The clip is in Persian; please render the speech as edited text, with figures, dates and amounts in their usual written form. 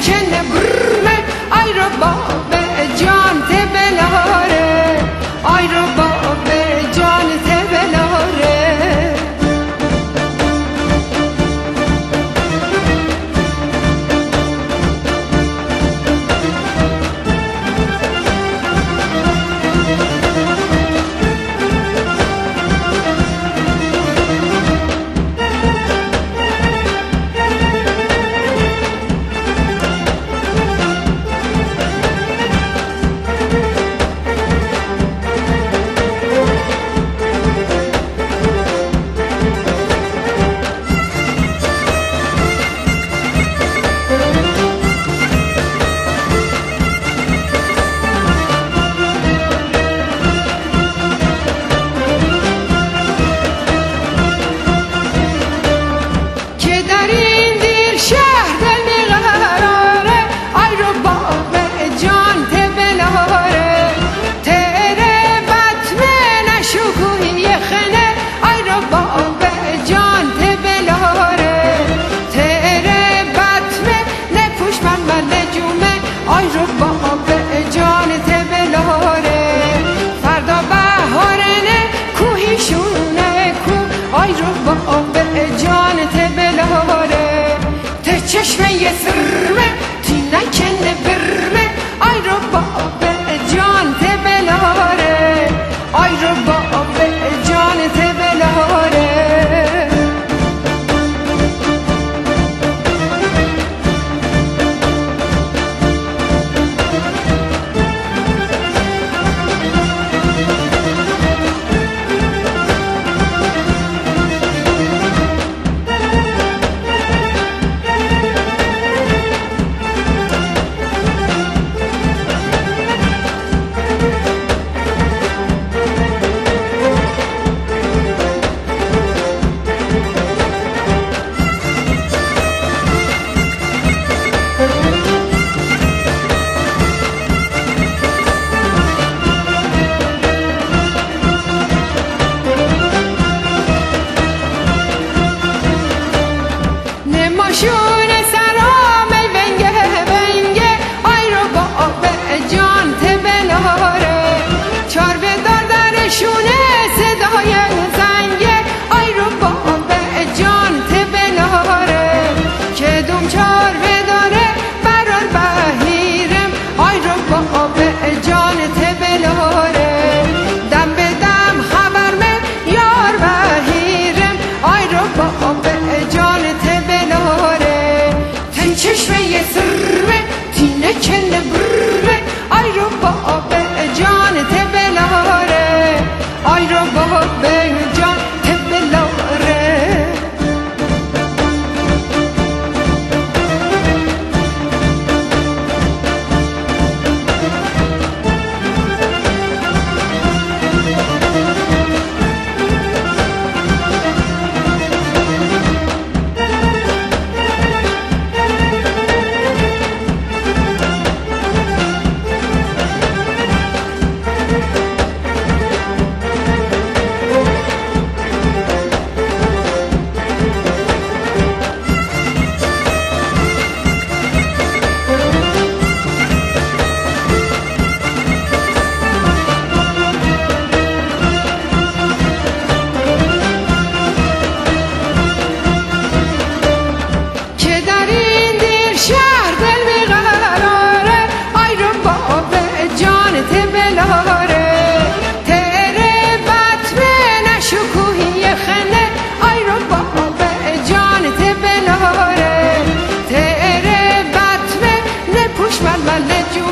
کنه برمه آی رو باب جان ته بلاره آی رو باب جان ته بلاره چشمه یه سرمه تی نکنه برمه آی رو باب جان ته بلاره آی رو باب جان ته بلاره شون سرام ونگه ونگه آی رو باب جان ته بلاره چار بدار در شونه صدای زنگه آی رو باب جان ته بلاره که دوم چار بداره برار بهیرم آی رو باب جان ته بلاره دم به دم خبر من یار بهیرم آی رو باب جان ته چشمه یه سرمه تی نکنه برمه آی رو باب جان ته بلاره آی رو باب جان ته بلاره let you